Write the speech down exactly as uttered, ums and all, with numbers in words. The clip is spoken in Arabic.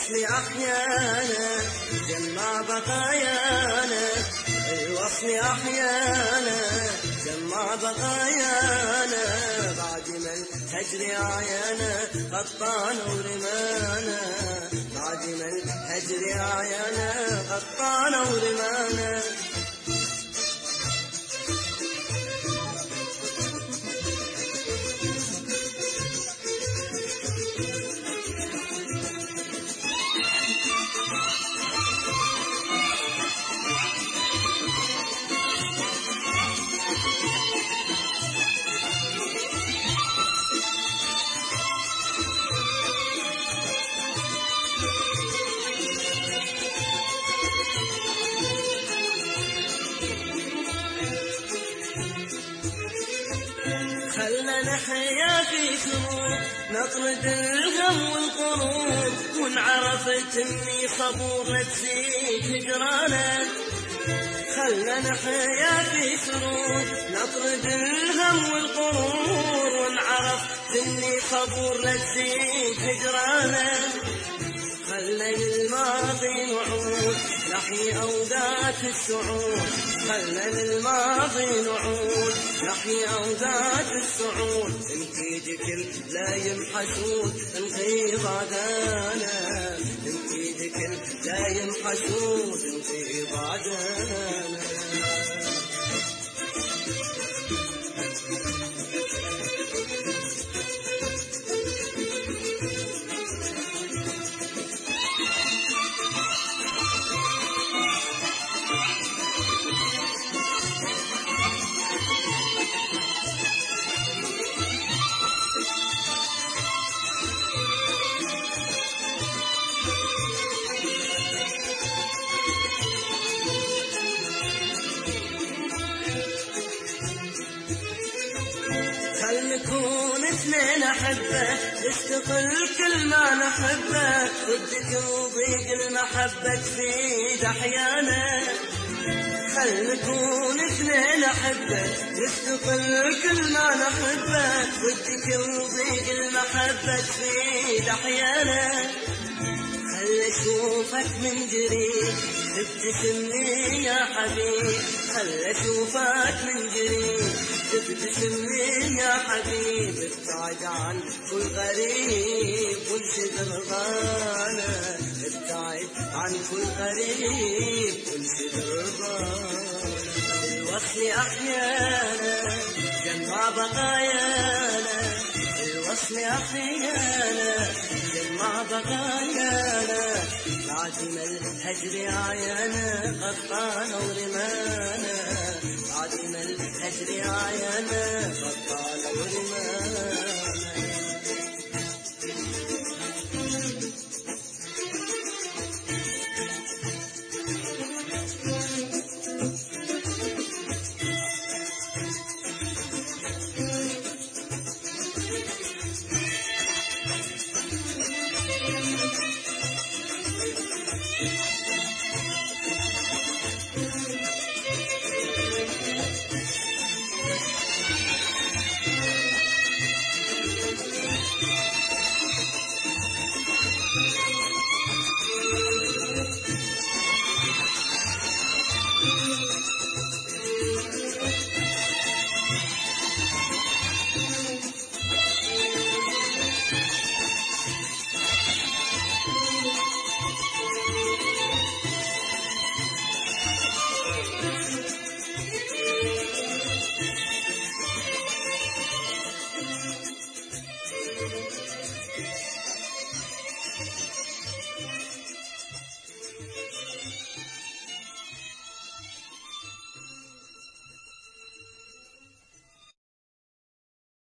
الوصل أحيانا جمع بقايانا، الوصل أحيانا جمع بقايانا، بعد ما الهجر عيانا قطعنا ورمانا، بعد ما الهجر عيانا قطعنا ورمانا. خلنا نحيا في سرور نطرد الغم والقرور، وانعرفت اني صبور لا تزيد هجرانا. خلنا نحيا في سرور نطرد الهم والقرور، وانعرفت اني صبور لا تزيد هجرانا. خلنا للماضي نعود نحيي أوقات السعود، خلنا للماضي نعود نحيي أوقات السعود، انتي كل دايم حسود انتي بعدانا، انتي كل دايم حسود انتي بعدانا. نكون اثنين أحبة نستقل كل ما نحبه، ودك وضيق المحبة تفيد أحيانا. خل نكون اثنين أحبة نستقل كل ما نحبه، ودك وضيق المحبة تفيد أحيانا. خل أشوفك من قريب تبتسم لي يا حبيب، خل أشوفك من قريب تبتسم لي يا حبيب، ابتعد عن كل غريب وانشد رضانا، ابتعد عن كل غريب وانشد رضانا. الوصل أحيانا جمع بقايانا، الوصل أحيانا جمع بقايانا، بعد ما الهجر عيانا قطعنا ورمانا، بعد ما الهجر عيانا قطعنا ورمانا.